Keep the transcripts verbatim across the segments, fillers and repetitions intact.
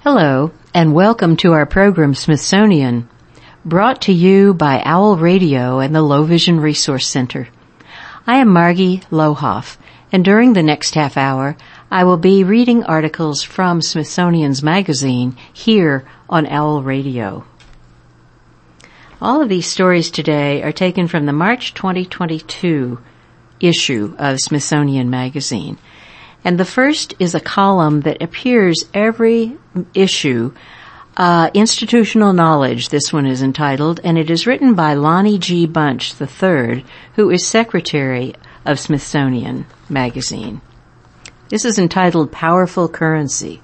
Hello, and welcome to our program Smithsonian, brought to you by Owl Radio and the Low Vision Resource Center. I am Margie Lohoff, and during the next half hour, I will be reading articles from Smithsonian's magazine here on Owl Radio. All of these stories today are taken from the March twenty twenty-two issue of Smithsonian Magazine. And the first is a column that appears every issue, uh, Institutional Knowledge, this one is entitled, and it is written by Lonnie G. Bunch the third, who is Secretary of Smithsonian Magazine. This is entitled Powerful Currency.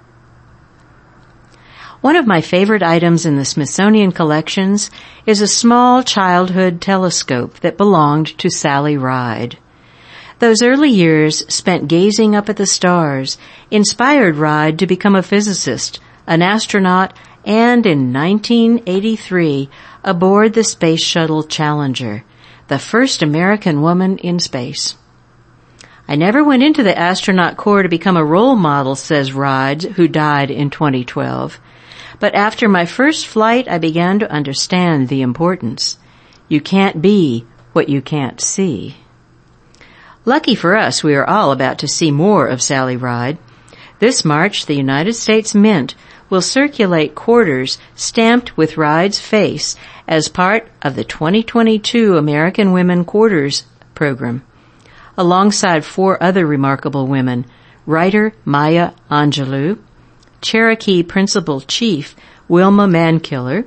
One of my favorite items in the Smithsonian collections is a small childhood telescope that belonged to Sally Ride. Those early years spent gazing up at the stars inspired Ride to become a physicist, an astronaut, and in nineteen eighty-three aboard the Space Shuttle Challenger, the first American woman in space. I never went into the astronaut corps to become a role model, says Ride, who died in twenty twelve. But after my first flight, I began to understand the importance. You can't be what you can't see. Lucky for us, we are all about to see more of Sally Ride. This March, the United States Mint will circulate quarters stamped with Ride's face as part of the twenty twenty-two American Women Quarters program, alongside four other remarkable women, writer Maya Angelou, Cherokee Principal Chief Wilma Mankiller,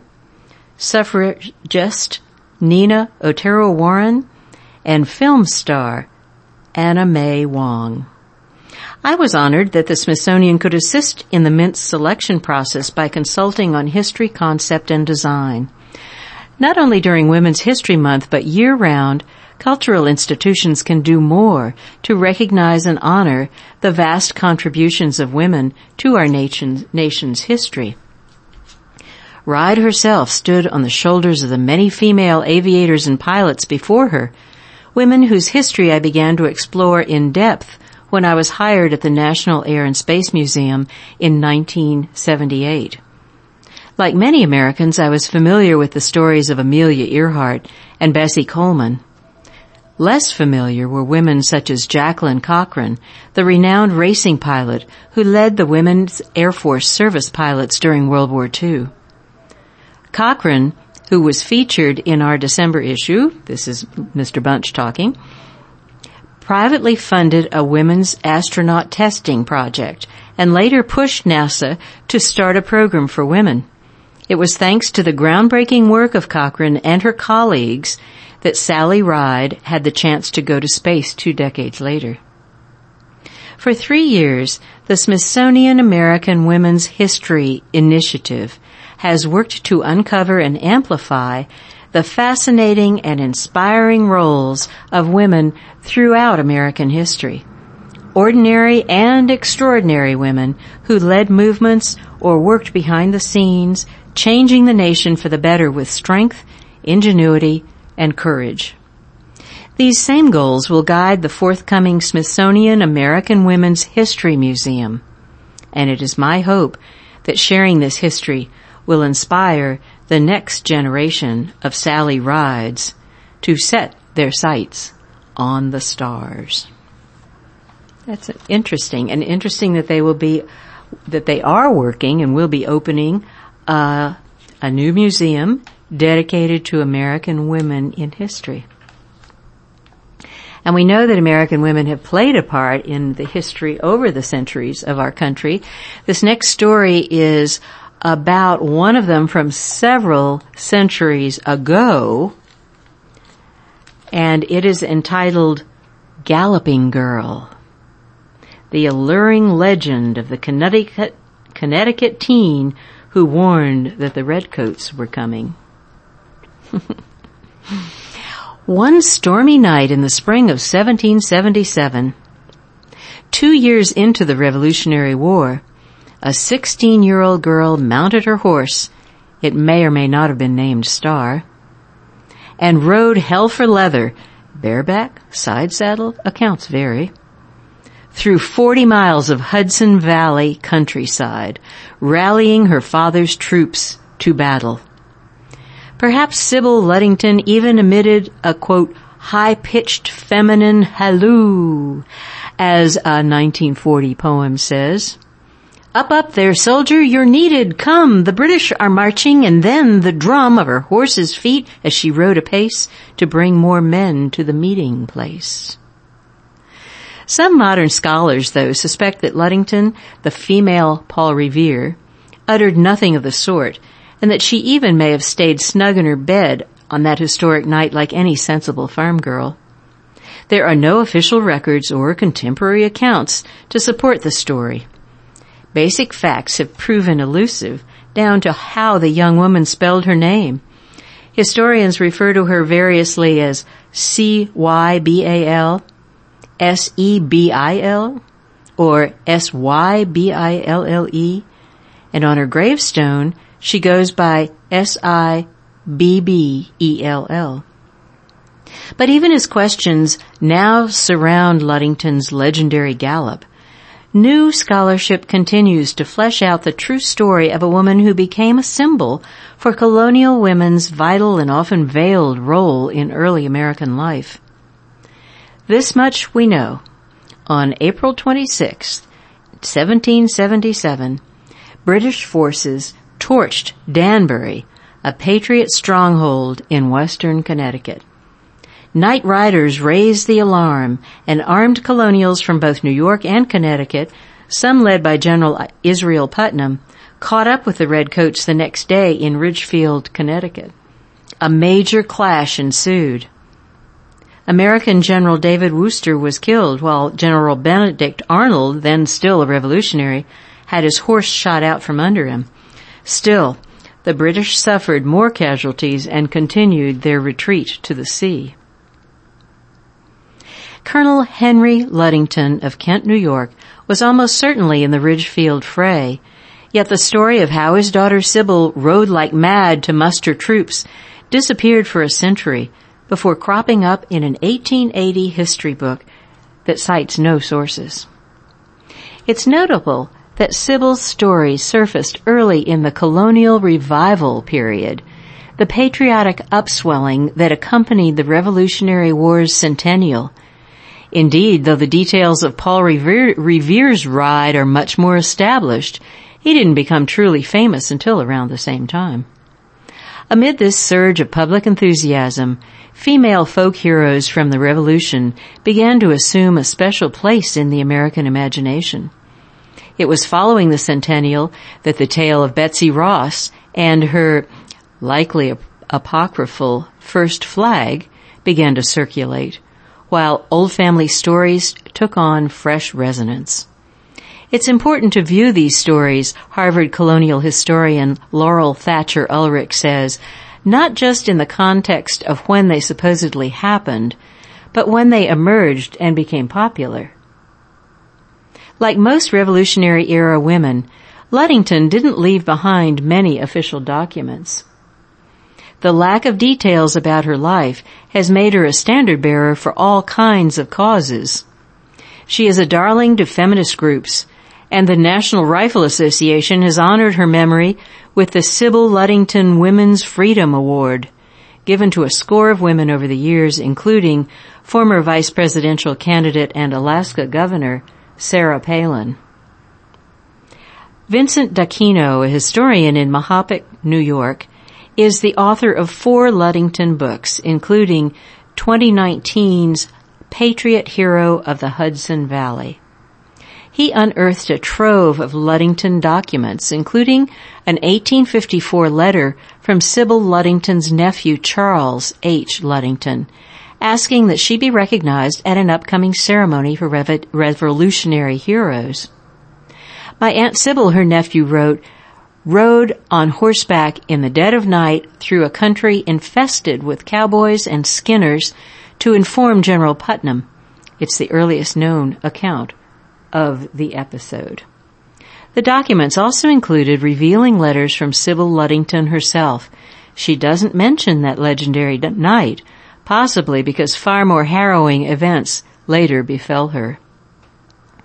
suffragist Nina Otero Warren, and film star Anna May Wong. I was honored that the Smithsonian could assist in the Mint's selection process by consulting on history, concept, and design. Not only during Women's History Month, but year-round, cultural institutions can do more to recognize and honor the vast contributions of women to our nation's, nation's history. Ride herself stood on the shoulders of the many female aviators and pilots before her, women whose history I began to explore in depth when I was hired at the National Air and Space Museum in nineteen seventy-eight. Like many Americans, I was familiar with the stories of Amelia Earhart and Bessie Coleman. Less familiar were women such as Jacqueline Cochran, the renowned racing pilot who led the Women's Air Force service pilots during World War Two. Cochran, who was featured in our December issue, this is Mister Bunch talking, privately funded a women's astronaut testing project and later pushed NASA to start a program for women. It was thanks to the groundbreaking work of Cochran and her colleagues that Sally Ride had the chance to go to space two decades later. For three years, the Smithsonian American Women's History Initiative has worked to uncover and amplify the fascinating and inspiring roles of women throughout American history. Ordinary and extraordinary women who led movements or worked behind the scenes, changing the nation for the better with strength, ingenuity, and courage. These same goals will guide the forthcoming Smithsonian American Women's History Museum. And it is my hope that sharing this history will inspire the next generation of Sally Rides to set their sights on the stars. That's interesting, and interesting that they will be, that they are working and will be opening uh, a new museum dedicated to American women in history. And we know that American women have played a part in the history over the centuries of our country. This next story is about one of them from several centuries ago, and it is entitled Galloping Girl, the alluring legend of the Connecticut, Connecticut teen who warned that the redcoats were coming. One stormy night in the spring of seventeen seventy-seven, two years into the Revolutionary War, a sixteen-year-old girl mounted her horse, it may or may not have been named Star, and rode hell for leather, bareback, side saddle, accounts vary, through forty miles of Hudson Valley countryside, rallying her father's troops to battle. Perhaps Sybil Ludington even emitted a, quote, high-pitched feminine halloo, as a nineteen forty poem says. Up, up there, soldier, you're needed. Come, the British are marching, and then the drum of her horse's feet as she rode apace to bring more men to the meeting place. Some modern scholars, though, suspect that Ludington, the female Paul Revere, uttered nothing of the sort, and that she even may have stayed snug in her bed on that historic night like any sensible farm girl. There are no official records or contemporary accounts to support the story. Basic facts have proven elusive, down to how the young woman spelled her name. Historians refer to her variously as C Y B A L, S E B I L, or S Y B I L L E, and on her gravestone, she goes by S I B B E L L. But even as questions now surround Ludington's legendary gallop, new scholarship continues to flesh out the true story of a woman who became a symbol for colonial women's vital and often veiled role in early American life. This much we know. On April twenty-sixth, seventeen seventy-seven, British forces torched Danbury, a Patriot stronghold in western Connecticut. Night riders raised the alarm, and armed colonials from both New York and Connecticut, some led by General Israel Putnam, caught up with the Redcoats the next day in Ridgefield, Connecticut. A major clash ensued. American General David Wooster was killed, while General Benedict Arnold, then still a revolutionary, had his horse shot out from under him. Still, the British suffered more casualties and continued their retreat to the sea. Colonel Henry Ludington of Kent, New York, was almost certainly in the Ridgefield fray, yet the story of how his daughter Sybil rode like mad to muster troops disappeared for a century before cropping up in an eighteen eighty history book that cites no sources. It's notable that Sybil's story surfaced early in the colonial revival period, the patriotic upswelling that accompanied the Revolutionary War's centennial. Indeed, though the details of Paul Revere, Revere's ride are much more established, he didn't become truly famous until around the same time. Amid this surge of public enthusiasm, female folk heroes from the Revolution began to assume a special place in the American imagination. It was following the centennial that the tale of Betsy Ross and her likely ap- apocryphal first flag began to circulate, while old family stories took on fresh resonance. It's important to view these stories, Harvard colonial historian Laurel Thatcher Ulrich says, not just in the context of when they supposedly happened, but when they emerged and became popular. Like most Revolutionary-era women, Ludington didn't leave behind many official documents. The lack of details about her life has made her a standard-bearer for all kinds of causes. She is a darling to feminist groups, and the National Rifle Association has honored her memory with the Sybil Ludington Women's Freedom Award, given to a score of women over the years, including former vice presidential candidate and Alaska governor Sarah Palin. Vincent D'Aquino, a historian in Mahopac, New York, is the author of four Ludington books, including twenty nineteen's Patriot Hero of the Hudson Valley. He unearthed a trove of Ludington documents, including an eighteen fifty-four letter from Sybil Ludington's nephew Charles H. Ludington, asking that she be recognized at an upcoming ceremony for rev- revolutionary heroes. My Aunt Sybil, her nephew, wrote, rode on horseback in the dead of night through a country infested with cowboys and skinners to inform General Putnam. It's the earliest known account of the episode. The documents also included revealing letters from Sybil Ludington herself. She doesn't mention that legendary night, possibly because far more harrowing events later befell her.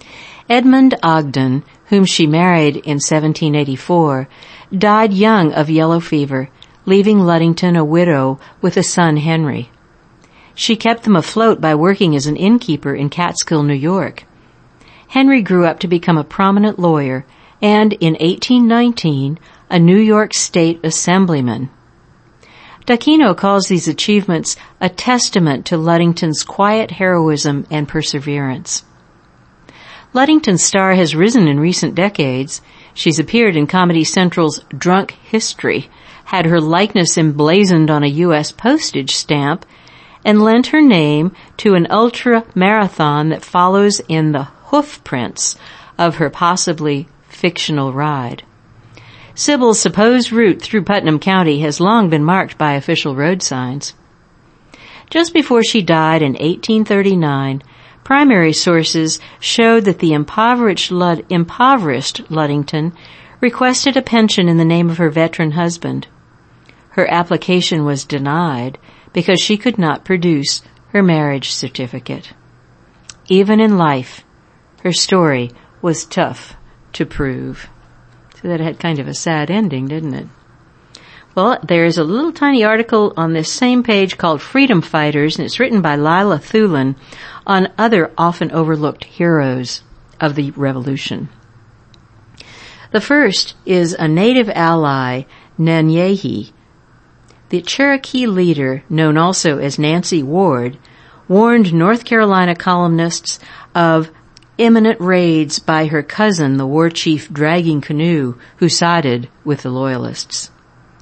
Edmund Ogden, whom she married in seventeen eighty-four, died young of yellow fever, leaving Ludington a widow with a son, Henry. She kept them afloat by working as an innkeeper in Catskill, New York. Henry grew up to become a prominent lawyer and, in eighteen nineteen, a New York State Assemblyman. Dacquino calls these achievements a testament to Ludington's quiet heroism and perseverance. Ludington's star has risen in recent decades. She's appeared in Comedy Central's Drunk History, had her likeness emblazoned on a U S postage stamp, and lent her name to an ultra-marathon that follows in the hoofprints of her possibly fictional ride. Sybil's supposed route through Putnam County has long been marked by official road signs. Just before she died in eighteen thirty-nine, primary sources showed that the impoverished, Lud- impoverished Ludington requested a pension in the name of her veteran husband. Her application was denied because she could not produce her marriage certificate. Even in life, her story was tough to prove. So that had kind of a sad ending, didn't it? Well, there is a little tiny article on this same page called Freedom Fighters, and it's written by Lila Thulin on other often overlooked heroes of the revolution. The first is a native ally, Nanyehi. The Cherokee leader, known also as Nancy Ward, warned North Carolina columnists of imminent raids by her cousin, the war chief Dragging Canoe, who sided with the Loyalists.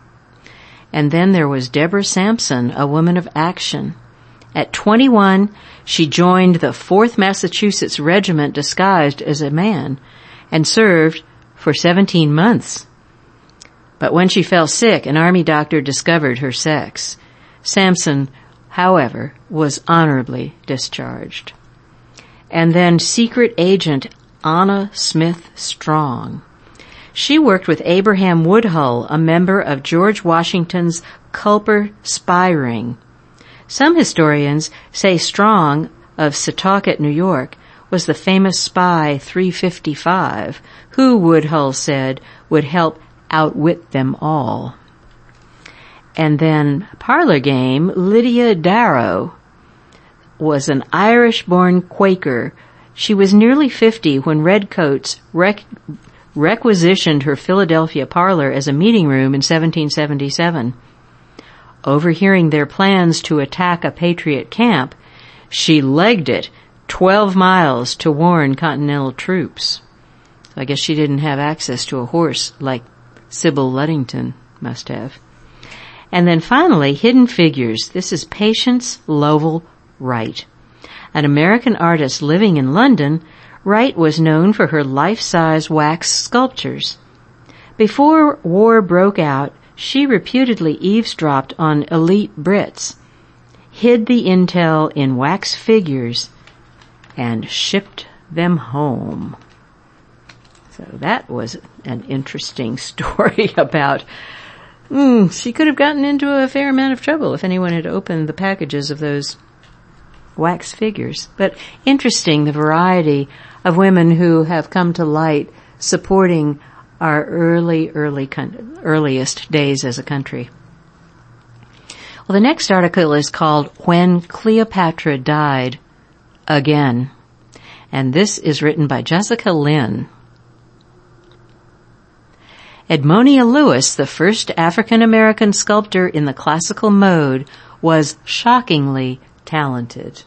And then there was Deborah Sampson, a woman of action. At twenty-one, she joined the fourth Massachusetts Regiment disguised as a man and served for seventeen months. But when she fell sick, an army doctor discovered her sex. Sampson, however, was honorably discharged. And then secret agent Anna Smith Strong. She worked with Abraham Woodhull, a member of George Washington's Culper spy ring. Some historians say Strong of Setauket, New York, was the famous spy three fifty-five, who, Woodhull said, would help outwit them all. And then parlor game, Lydia Darrow was an Irish-born Quaker. She was nearly fifty when redcoats rec- requisitioned her Philadelphia parlor as a meeting room in seventeen seventy-seven. Overhearing their plans to attack a Patriot camp, she legged it twelve miles to warn Continental troops. So I guess she didn't have access to a horse like Sybil Ludington must have. And then finally, Hidden Figures. This is Patience Lovell Wright. An American artist living in London, Wright was known for her life-size wax sculptures. Before war broke out, she reputedly eavesdropped on elite Brits, hid the intel in wax figures, and shipped them home. So that was an interesting story about, mm, she could have gotten into a fair amount of trouble if anyone had opened the packages of those wax figures. But interesting, the variety of women who have come to light supporting our early, early, earliest days as a country. Well, the next article is called When Cleopatra Died Again. And this is written by Jessica Lynn. Edmonia Lewis, the first African-American sculptor in the classical mode, was shockingly talented.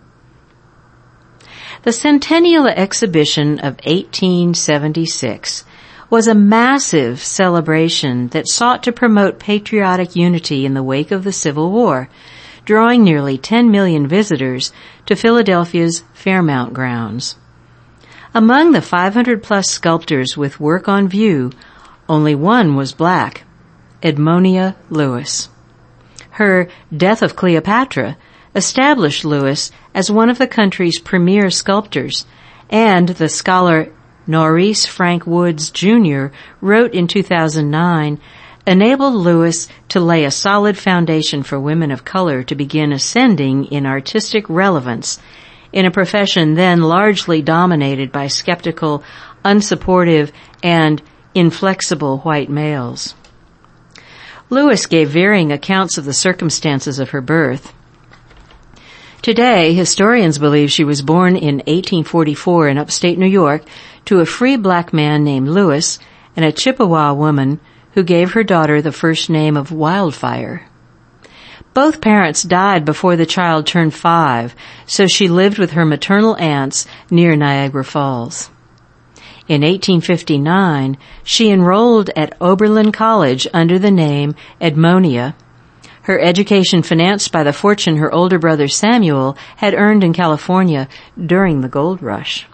The Centennial Exhibition of eighteen seventy-six was a massive celebration that sought to promote patriotic unity in the wake of the Civil War, drawing nearly ten million visitors to Philadelphia's Fairmount grounds. Among the five hundred plus sculptors with work on view, only one was black, Edmonia Lewis. Her Death of Cleopatra established Lewis as one of the country's premier sculptors, and the scholar Maurice Frank Woods Junior wrote in two thousand nine, enabled Lewis to lay a solid foundation for women of color to begin ascending in artistic relevance in a profession then largely dominated by skeptical, unsupportive, and inflexible white males. Lewis gave varying accounts of the circumstances of her birth. Today, historians believe she was born in eighteen forty-four in upstate New York to a free black man named Lewis and a Chippewa woman who gave her daughter the first name of Wildfire. Both parents died before the child turned five, so she lived with her maternal aunts near Niagara Falls. In eighteen fifty-nine, she enrolled at Oberlin College under the name Edmonia, her education financed by the fortune her older brother Samuel had earned in California during the gold rush.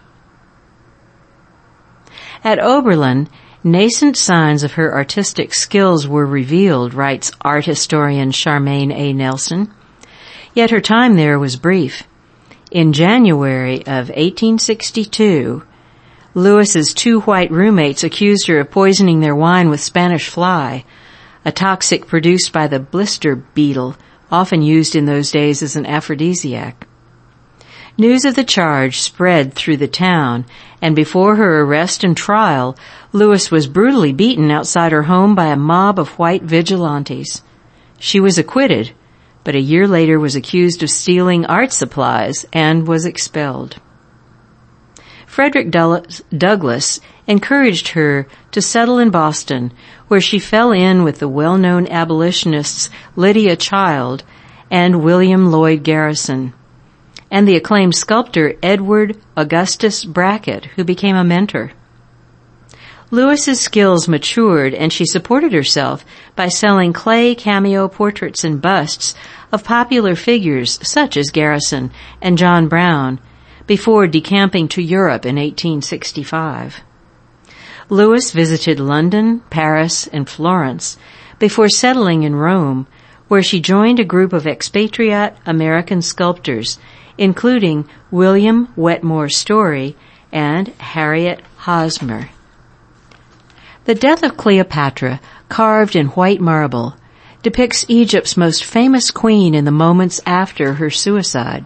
At Oberlin, nascent signs of her artistic skills were revealed, writes art historian Charmaine A. Nelson. Yet her time there was brief. In January of eighteen sixty-two, Lewis's two white roommates accused her of poisoning their wine with Spanish fly, a toxic produced by the blister beetle, often used in those days as an aphrodisiac. News of the charge spread through the town, and before her arrest and trial, Lewis was brutally beaten outside her home by a mob of white vigilantes. She was acquitted, but a year later was accused of stealing art supplies and was expelled. Frederick Douglass encouraged her to settle in Boston, where she fell in with the well-known abolitionists Lydia Child and William Lloyd Garrison, and the acclaimed sculptor Edward Augustus Brackett, who became a mentor. Lewis's skills matured, and she supported herself by selling clay cameo portraits and busts of popular figures such as Garrison and John Brown, before decamping to Europe in eighteen sixty-five. Lewis visited London, Paris, and Florence before settling in Rome, where she joined a group of expatriate American sculptors, including William Wetmore Story and Harriet Hosmer. The death of Cleopatra, carved in white marble, depicts Egypt's most famous queen in the moments after her suicide.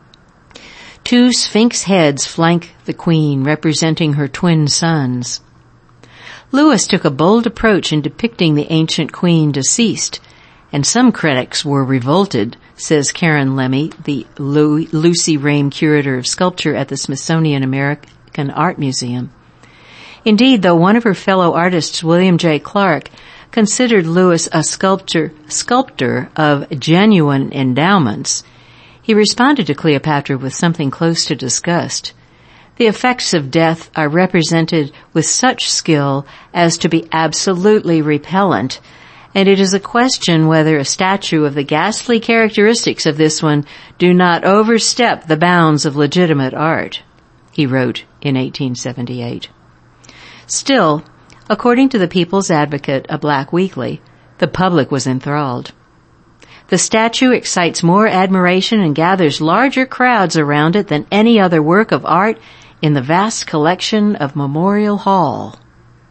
Two sphinx heads flank the queen, representing her twin sons. Lewis took a bold approach in depicting the ancient queen deceased, and some critics were revolted, says Karen Lemmy, the Lu- Lucy Rame curator of sculpture at the Smithsonian American Art Museum. Indeed, though one of her fellow artists, William J. Clark, considered Lewis a sculptor, sculptor of genuine endowments, he responded to Cleopatra with something close to disgust. The effects of death are represented with such skill as to be absolutely repellent, and it is a question whether a statue of the ghastly characteristics of this one do not overstep the bounds of legitimate art, he wrote in eighteen seventy-eight. Still, according to the People's Advocate, a black weekly, the public was enthralled. The statue excites more admiration and gathers larger crowds around it than any other work of art in the vast collection of Memorial Hall.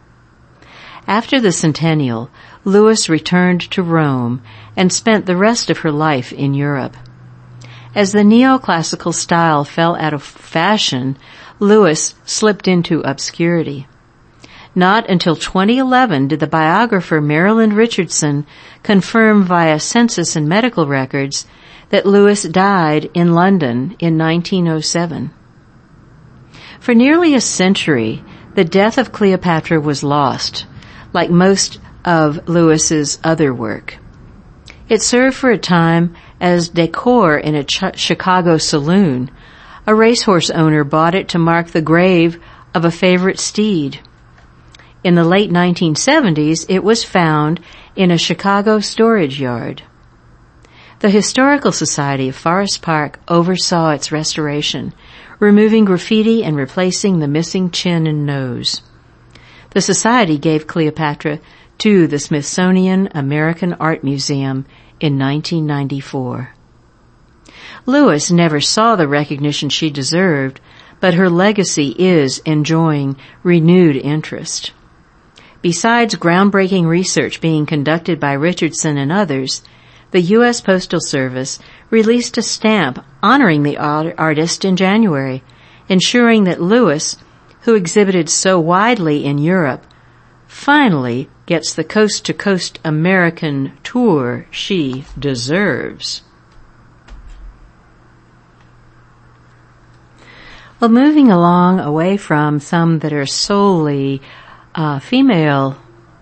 After the centennial, Lewis returned to Rome and spent the rest of her life in Europe. As the neoclassical style fell out of fashion, Lewis slipped into obscurity. Not until twenty eleven did the biographer Marilyn Richardson confirm via census and medical records that Lewis died in London in nineteen oh seven. For nearly a century, the death of Cleopatra was lost, like most of Lewis's other work. It served for a time as decor in a Ch- Chicago saloon. A racehorse owner bought it to mark the grave of a favorite steed. In the late nineteen seventies, it was found in a Chicago storage yard. The Historical Society of Forest Park oversaw its restoration, removing graffiti and replacing the missing chin and nose. The society gave Cleopatra to the Smithsonian American Art Museum in nineteen ninety-four. Lewis never saw the recognition she deserved, but her legacy is enjoying renewed interest. Besides groundbreaking research being conducted by Richardson and others, the U S Postal Service released a stamp honoring the artist in January, ensuring that Lewis, who exhibited so widely in Europe, finally gets the coast-to-coast American tour she deserves. Well, moving along away from some that are solely uh, female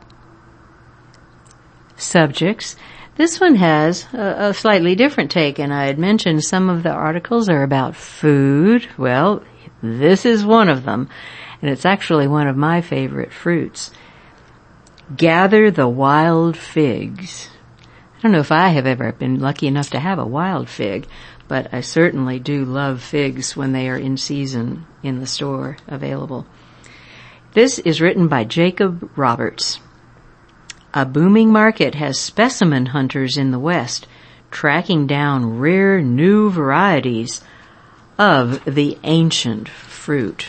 subjects, this one has a, a slightly different take, and I had mentioned some of the articles are about food. Well, this is one of them, and it's actually one of my favorite fruits. Gather the wild figs. I don't know if I have ever been lucky enough to have a wild fig, but I certainly do love figs when they are in season in the store available. This is written by Jacob Roberts. A booming market has specimen hunters in the West tracking down rare new varieties of the ancient fruit.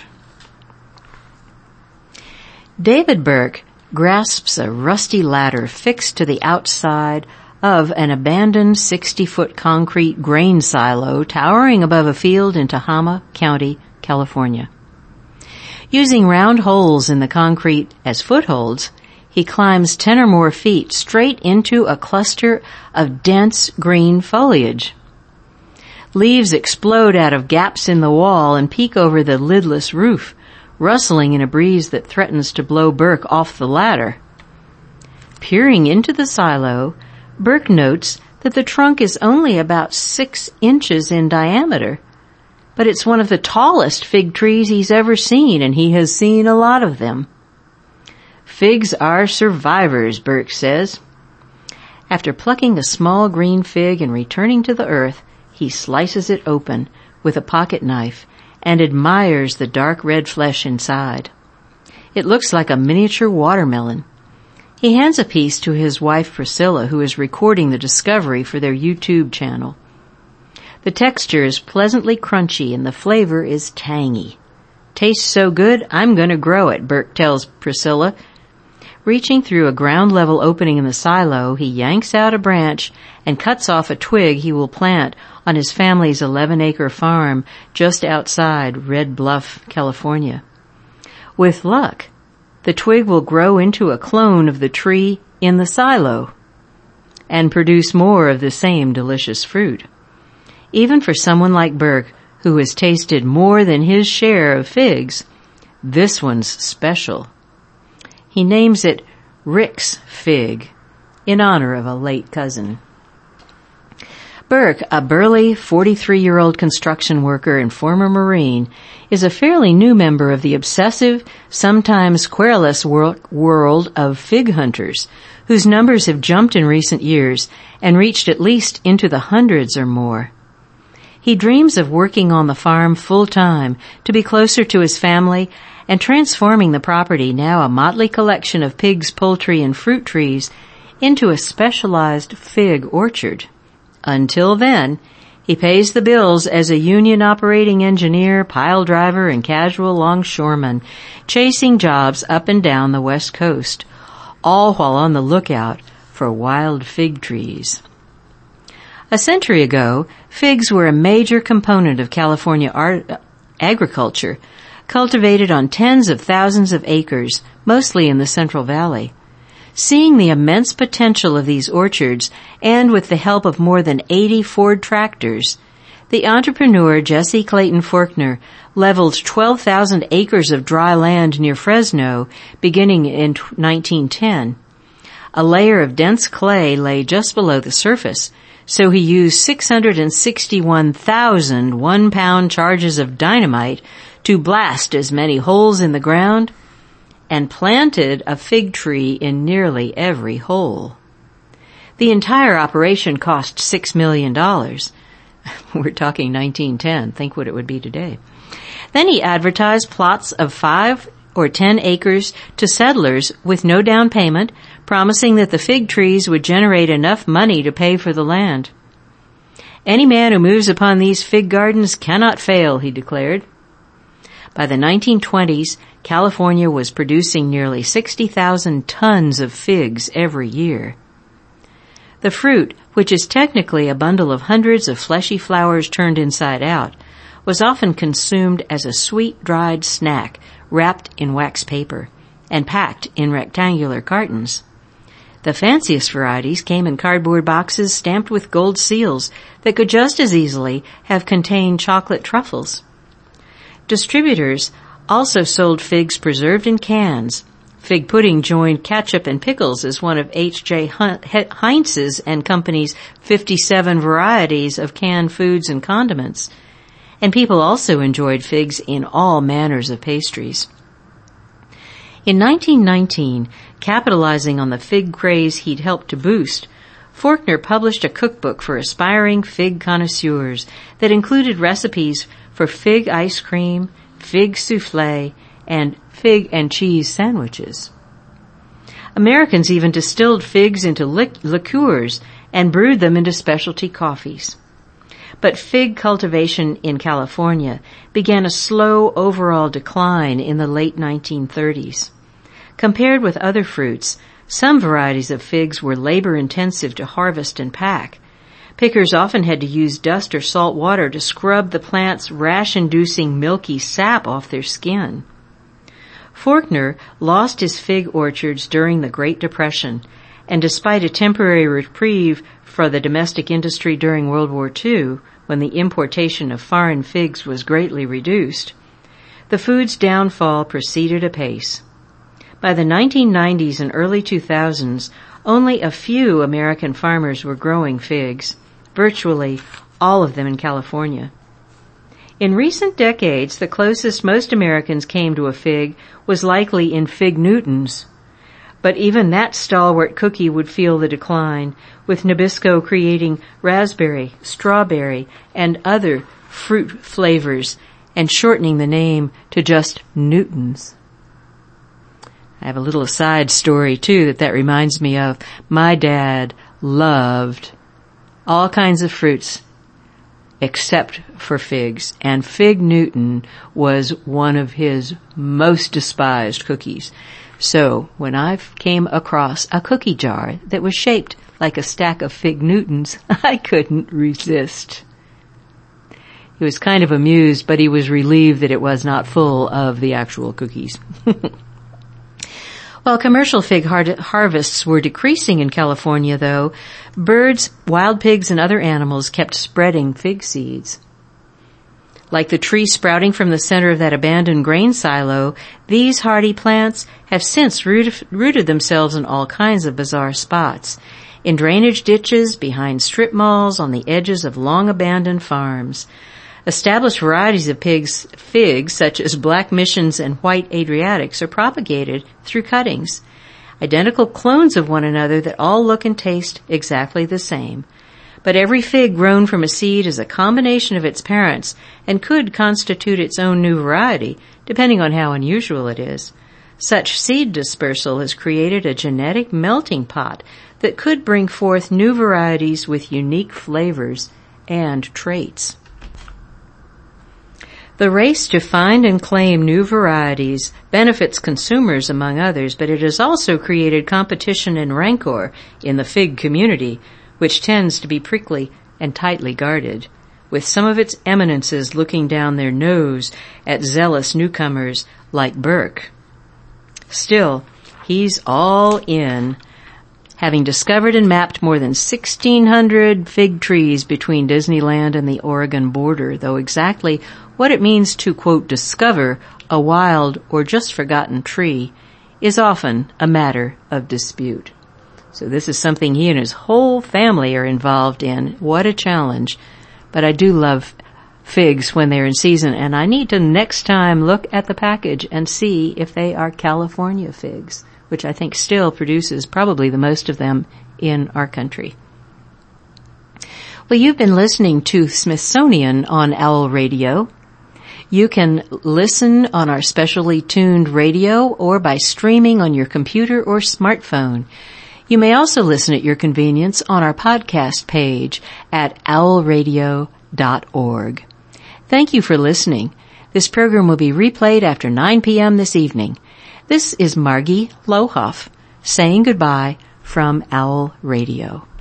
David Burke grasps a rusty ladder fixed to the outside of an abandoned sixty-foot concrete grain silo towering above a field in Tehama County, California. Using round holes in the concrete as footholds, he climbs ten or more feet straight into a cluster of dense green foliage. Leaves explode out of gaps in the wall and peek over the lidless roof, rustling in a breeze that threatens to blow Burke off the ladder. Peering into the silo, Burke notes that the trunk is only about six inches in diameter, but it's one of the tallest fig trees he's ever seen, and he has seen a lot of them. Figs are survivors, Burke says. After plucking a small green fig and returning to the earth, he slices it open with a pocket knife and admires the dark red flesh inside. It looks like a miniature watermelon. He hands a piece to his wife Priscilla, who is recording the discovery for their YouTube channel. The texture is pleasantly crunchy and the flavor is tangy. Tastes so good, I'm going to grow it, Burke tells Priscilla. Reaching through a ground-level opening in the silo, he yanks out a branch and cuts off a twig he will plant on his family's eleven-acre farm just outside Red Bluff, California. With luck, the twig will grow into a clone of the tree in the silo and produce more of the same delicious fruit. Even for someone like Burke, who has tasted more than his share of figs, this one's special. He names it Rick's Fig, in honor of a late cousin. Burke, a burly forty-three-year-old construction worker and former Marine, is a fairly new member of the obsessive, sometimes querulous wor- world of fig hunters, whose numbers have jumped in recent years and reached at least into the hundreds or more. He dreams of working on the farm full-time to be closer to his family and transforming the property, now a motley collection of pigs, poultry, and fruit trees, into a specialized fig orchard. Until then, he pays the bills as a union operating engineer, pile driver, and casual longshoreman, chasing jobs up and down the West Coast, all while on the lookout for wild fig trees. A century ago, figs were a major component of California art, agriculture, cultivated on tens of thousands of acres, mostly in the Central Valley. Seeing the immense potential of these orchards, and with the help of more than eighty Ford tractors, the entrepreneur Jesse Clayton Faulkner leveled twelve thousand acres of dry land near Fresno, beginning in nineteen ten. A layer of dense clay lay just below the surface, so he used six hundred sixty-one thousand one-pound charges of dynamite to blast as many holes in the ground, and planted a fig tree in nearly every hole. The entire operation cost six million dollars. We're talking nineteen ten. Think what it would be today. Then he advertised plots of five or ten acres to settlers with no down payment, promising that the fig trees would generate enough money to pay for the land. Any man who moves upon these fig gardens cannot fail, he declared. By the nineteen twenties, California was producing nearly sixty thousand tons of figs every year. The fruit, which is technically a bundle of hundreds of fleshy flowers turned inside out, was often consumed as a sweet dried snack wrapped in wax paper and packed in rectangular cartons. The fanciest varieties came in cardboard boxes stamped with gold seals that could just as easily have contained chocolate truffles. Distributors also sold figs preserved in cans. Fig pudding joined ketchup and pickles as one of H J Heinz's and Company's fifty-seven varieties of canned foods and condiments. And people also enjoyed figs in all manners of pastries. In nineteen nineteen, capitalizing on the fig craze he'd helped to boost, Forkner published a cookbook for aspiring fig connoisseurs that included recipes for fig ice cream, fig souffle, and fig and cheese sandwiches. Americans even distilled figs into liqueurs and brewed them into specialty coffees. But fig cultivation in California began a slow overall decline in the late nineteen thirties. Compared with other fruits, some varieties of figs were labor-intensive to harvest and pack. Pickers often had to use dust or salt water to scrub the plant's rash-inducing milky sap off their skin. Forkner lost his fig orchards during the Great Depression, and despite a temporary reprieve for the domestic industry during World War Two, when the importation of foreign figs was greatly reduced, the food's downfall proceeded apace. By the nineteen nineties and early two thousands, only a few American farmers were growing figs, virtually all of them in California. In recent decades, the closest most Americans came to a fig was likely in Fig Newtons. But even that stalwart cookie would feel the decline, with Nabisco creating raspberry, strawberry, and other fruit flavors and shortening the name to just Newtons. I have a little aside story, too, that that reminds me of. My dad loved all kinds of fruits except for figs, and Fig Newton was one of his most despised cookies. So when I came across a cookie jar that was shaped like a stack of Fig Newtons, I couldn't resist. He was kind of amused, but he was relieved that it was not full of the actual cookies. While commercial fig har- harvests were decreasing in California, though, birds, wild pigs, and other animals kept spreading fig seeds. Like the tree sprouting from the center of that abandoned grain silo, these hardy plants have since rooted, rooted themselves in all kinds of bizarre spots. In drainage ditches, behind strip malls, on the edges of long-abandoned farms. Established varieties of pigs, figs, such as Black Missions and White Adriatics, are propagated through cuttings. Identical clones of one another that all look and taste exactly the same. But every fig grown from a seed is a combination of its parents and could constitute its own new variety, depending on how unusual it is. Such seed dispersal has created a genetic melting pot that could bring forth new varieties with unique flavors and traits. The race to find and claim new varieties benefits consumers, among others, but it has also created competition and rancor in the fig community, which tends to be prickly and tightly guarded, with some of its eminences looking down their nose at zealous newcomers like Burke. Still, he's all in, having discovered and mapped more than sixteen hundred fig trees between Disneyland and the Oregon border, though exactly what it means to, quote, discover a wild or just forgotten tree is often a matter of dispute. So this is something he and his whole family are involved in. What a challenge. But I do love figs when they're in season, and I need to next time look at the package and see if they are California figs, which I think still produces probably the most of them in our country. Well, you've been listening to Smithsonian on Owl Radio. You can listen on our specially tuned radio or by streaming on your computer or smartphone. You may also listen at your convenience on our podcast page at owl radio dot org. Thank you for listening. This program will be replayed after nine p.m. this evening. This is Margie Lohoff saying goodbye from Owl Radio.